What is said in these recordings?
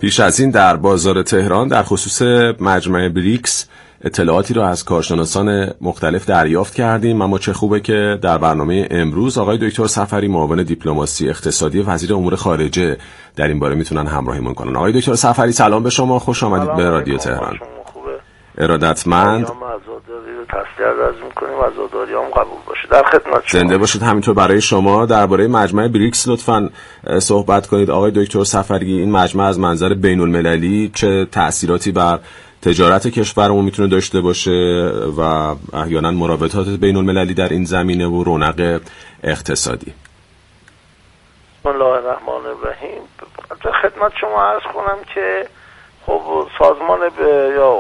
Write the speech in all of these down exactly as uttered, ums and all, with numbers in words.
پیش از این در بازار تهران در خصوص مجمع بریکس اطلاعاتی را از کارشناسان مختلف دریافت کردیم، اما چه خوبه که در برنامه امروز آقای دکتر صفری، معاون دیپلماسی اقتصادی وزیر امور خارجه، در این باره میتونن همراهیمون کنن. آقای دکتر صفری سلام به شما، خوش آمدید به رادیو تهران. ارادتمند. تسلیت عرض می‌کنیم، عزاداری هم قبول باشه. در خدمت شما. زنده باشید. همینطور برای شما درباره مجمع بریکس لطفاً صحبت کنید آقای دکتر صفری. این مجمع از منظر بین‌المللی چه تأثیراتی بر تجارت کشورمون میتونه داشته باشه و احیانا مرابطات بین‌المللی در این زمینه و رونق اقتصادی؟ بسم الله الرحمن الرحیم. در خدمت شما عرض کنم که خب سازمان به یا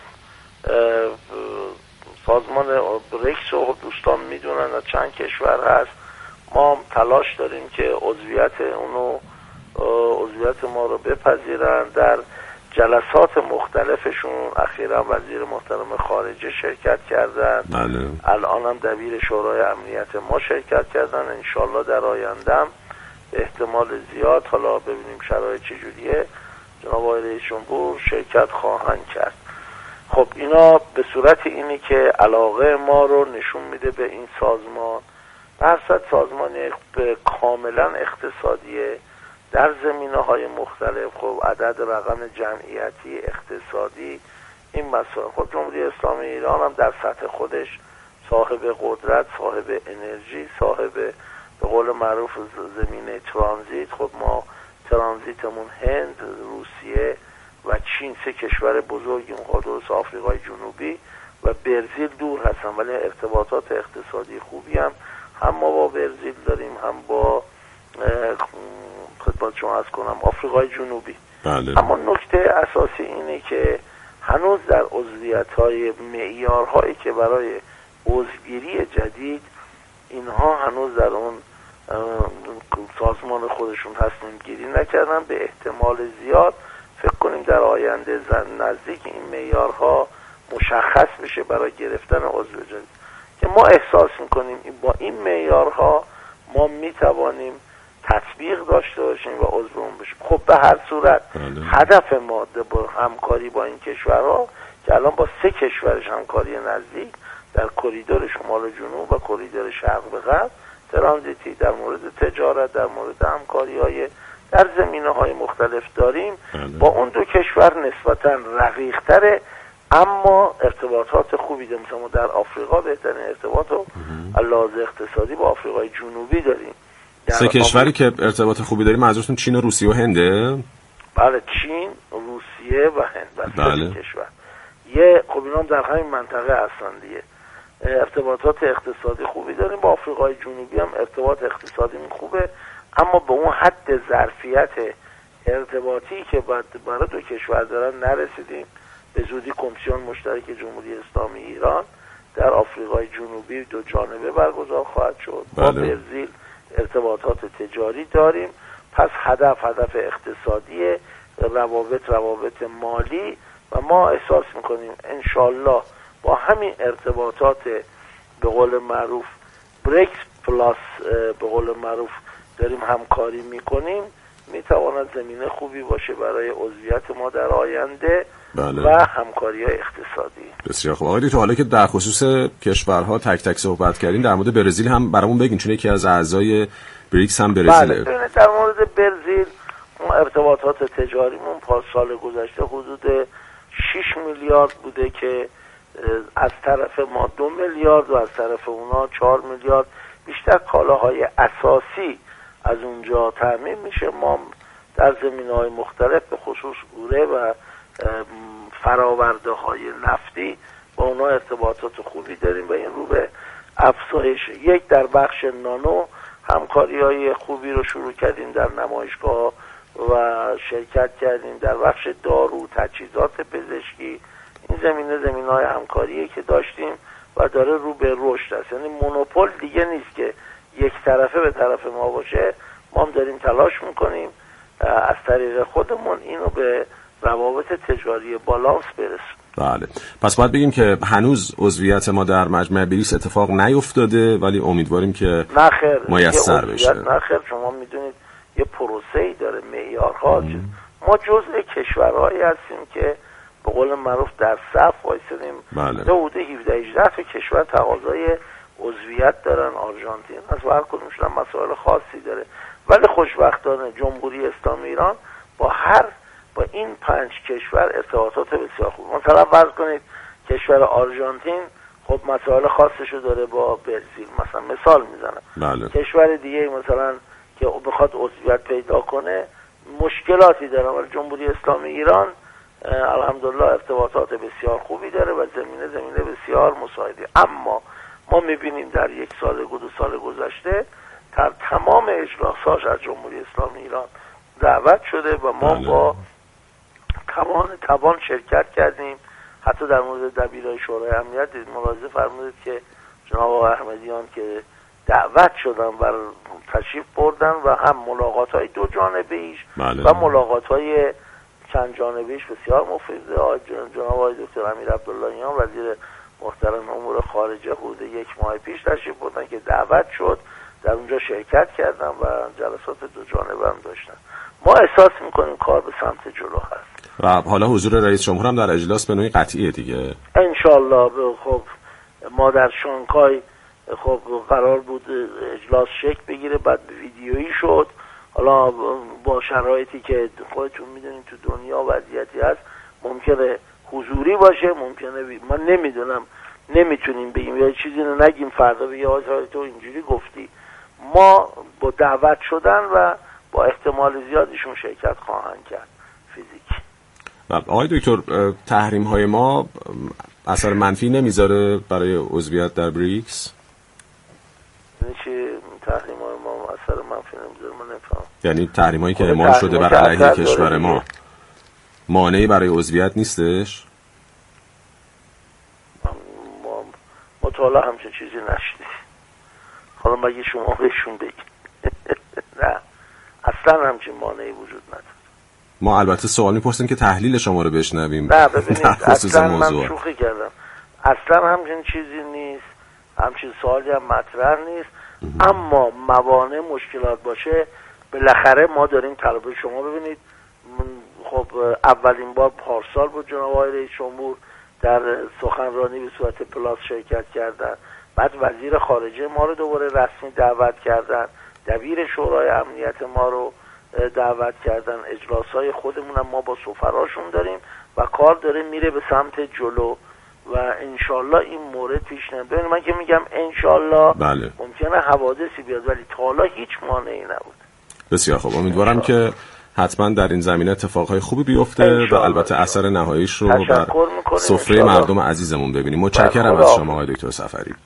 سازمان بریکس رو دوستان میدونن از چند کشور هست. ما هم تلاش داریم که عضویت اونو عضویت ما رو بپذیرن. در جلسات مختلفشون اخیرا وزیر محترم خارجه شرکت کردن. بله. الان هم دبیر شورای امنیت ما شرکت کردن. انشالله در آیندهم به احتمال زیاد، حالا ببینیم شرایط چجوریه، جناب آقای رئیس جمهور شرکت خواهند کرد. خب اینا به صورت اینی که علاقه ما رو نشون میده به این سازمان. درصد سازمان کاملا اقتصادیه در زمینه‌های مختلف. خب عدد رقم جمعیتی اقتصادی این مسائل. خب جمهوری اسلامی ایران هم در سطح خودش صاحب قدرت، صاحب انرژی، صاحب به قول معروف زمینه ترانزیت. خب ما ترانزیتمون هند، روسیه و چین، سه کشور بزرگیم، خصوص آفریقای جنوبی و برزیل دور هستن، ولی ارتباطات اقتصادی خوبی هم هم ما با برزیل داریم، هم با خدمت شما عرض کنم آفریقای جنوبی. بله. اما نکته اساسی اینه که هنوز در عضویت‌های معیارهایی که برای عضوگیری جدید اینها هنوز در اون سازمان خودشون تصمیم گیری نکردن. به احتمال زیاد فکر کنیم در آینده نزدیک این معیارها مشخص بشه برای گرفتن عضو جدید، که ما احساس میکنیم با این معیارها ما میتوانیم تطبیق داشته باشیم و عضو اون بشیم. خب به هر صورت بله. هدف ما با همکاری با این کشورها که الان با سه کشورش همکاری نزدیک در کریدور شمال و جنوب و کریدور شرق به غرب ترانزیتی، در مورد تجارت، در مورد همکاری‌های در زمینه‌های مختلف داریم. بله. با اون دو کشور نسبتاً رقیق‌تره، اما ارتباطات خوبی داریم. مثلا ما در آفریقا بهترین ارتباط رو لحاظ اقتصادی با آفریقای جنوبی داریم. سه کشوری که ارتباط خوبی داریم منظورتون چین و روسیه و هنده؟ بله، چین، روسیه و هند. بله. کشور یه خب اینا هم در همین منطقه هستن دیگه. ارتباطات اقتصادی خوبی داریم. با آفریقای جنوبی هم ارتباط اقتصادی خوبه، اما به اون حد ظرفیت ارتباطی که برای دو کشور دارن نرسیدیم. به زودی کمیسیون مشترک جمهوری اسلامی ایران در آفریقای جنوبی دو جانبه برگزار خواهد شد. با بله. برزیل ارتباطات تجاری داریم. پس هدف هدف اقتصادی، روابط روابط مالی، و ما احساس میکنیم انشالله با همین ارتباطات به قول معروف بریکس پلاس به قول معروف داریم همکاری میکنیم، میتواند زمینه خوبی باشه برای عضویت ما در آینده. بله. و همکاری‌های اقتصادی. بسیار خوب. آقای دکتر، حالا که در خصوص کشورها تک تک صحبت کردین، در مورد برزیل هم برامون بگین، چون یکی از اعضای بریکس هم برزیله. بله، در مورد برزیل ما ارتباطات تجاریمون پاس سال گذشته حدود شش میلیارد بوده که از طرف ما دو میلیارد و از طرف اونا چهار میلیارد بیشتر کالاهای اساسی از اونجا تامین میشه. ما در زمینه‌های مختلف به خصوص گوره و فراورده های نفتی با اونا ارتباطات خوبی داریم و این رو به افزایش. یک در بخش نانو همکاری های خوبی رو شروع کردیم، در نمایشگاه و شرکت کردیم. در بخش دارو، تجهیزات پزشکی، این زمینه زمینه های همکاریه که داشتیم و داره رو به رشد است. یعنی مونوپول دیگه نیست که یک طرفه به طرف ما باشه. ما هم داریم تلاش میکنیم از طریق خودمون اینو به روابط تجاری بالانس برسون. بله، پس باید بگیم که هنوز عضویت ما در مجمع بریکس اتفاق نیفتاده، ولی امیدواریم که میسر بشه. نه خیر، شما میدونید یه پروسه‌ای داره، معیارها. ما جزء کشورهایی هستیم که به قول معروف در صف وایسادیم. بله. حدود هفده هجده تا کشور تقاضای عضویت دارن. آرژانتین از هر کدومشون هم مسائل خاصی داره، ولی خوشبختانه جمهوری اسلامی ایران با هر با این پنج کشور ارتباطات بسیار خوب. مثلا فرض کنید کشور آرژانتین خب مسائل خاصشو داره با برزیل، مثلا مثال میزنم. بله. کشور دیگه مثلا که بخواد عضویت پیدا کنه مشکلاتی داره، ولی جمهوری اسلامی ایران الحمدلله ارتباطات بسیار خوبی داره و زمینه زمینه بسیار مساعده. اما ما میبینیم در یک سال دو سال گذشته در تمام اجلاساش از جمهوری اسلامی ایران دعوت شده و ما بله. با توان توان شرکت کردیم. حتی در مورد دبیرای شورای امنیت ملاحظه فرمودید که جناب آقای احمدیان که دعوت شدن و تشریف بردن و هم ملاقات‌های دو جانبه‌ایش بله. و ملاقات‌های چند جانبه‌ایش بسیار مفیده. جناب آقای دکتر امیر عبداللهیان وزیر محترم امور خارجه حدود یک ماه پیش تشریف بردن که دعوت شد، در اونجا شرکت کردن و جلسات دو جانبه هم داشتن. ما احساس میکنیم کار به سمت جلو هست و حالا حضور رئیس جمهور هم در اجلاس به نوعی قطعیه دیگه انشالله. خب ما در شانگهای خب قرار بود اجلاس شکل بگیره، بعد ویدیویی شد. حالا با شرایطی که خودتون میدونید تو دنیا وضعیتی هست، ممکنه حضوری باشه، ممکنه بی... ما نمیدونم، نمیتونیم بگیم یا چیزی رو نگیم فردا بگیم آقای تو اینجوری گفتی. ما با دعوت شدن و با احتمال زیادشون شرکت خواهند کرد فیزیکی. آقای دکتر، تحریم های ما اثر منفی نمیذاره برای عضویت در بریکس؟ چی تحریم های ما اثر منفی نمیذاره؟ من نفهم. یعنی تحریم هایی که اعمال شده بر علیه کشور ما مانعی برای عضویت نیستش؟ ما مطالعه همچین چیزی نشدید. حالا مگه شما بهشون بگید؟ نه، اصلا همچین مانعی وجود نداره. ما البته سوال میپرسیم که تحلیل شما رو بشنویم. نه ببینید اصلا موضوع. من شوخی کردم، اصلا همچین چیزی نیست، همچین سوالی هم مطرح نیست. اما موانع مشکلات باشه بالاخره ما داریم طلب. شما ببینید خب اولین بار پارسال بود جناب آقای رئیس جمهور در سخنرانی به صورت پلاس شرکت کردن، بعد وزیر خارجه ما رو دوباره رسمی دعوت کردن، دبیر شورای امنیت ما رو دعوت کردن، اجلاس‌های خودمون هم ما با سفراشون داریم و کار داره میره به سمت جلو و انشالله این مورد پیش نمیاد. ببینید من که میگم انشالله بله. ممکنه حوادثی بیاد ولی تا حالا هیچ مانعی نبود. بسیار خوب، امیدوارم که حتما در این زمینه اتفاقهای خوبی بیفته و البته اثر نهاییش رو بر سفره مردم عزیزمون ببینیم. متشکرم از شما آقای دکتر صفری.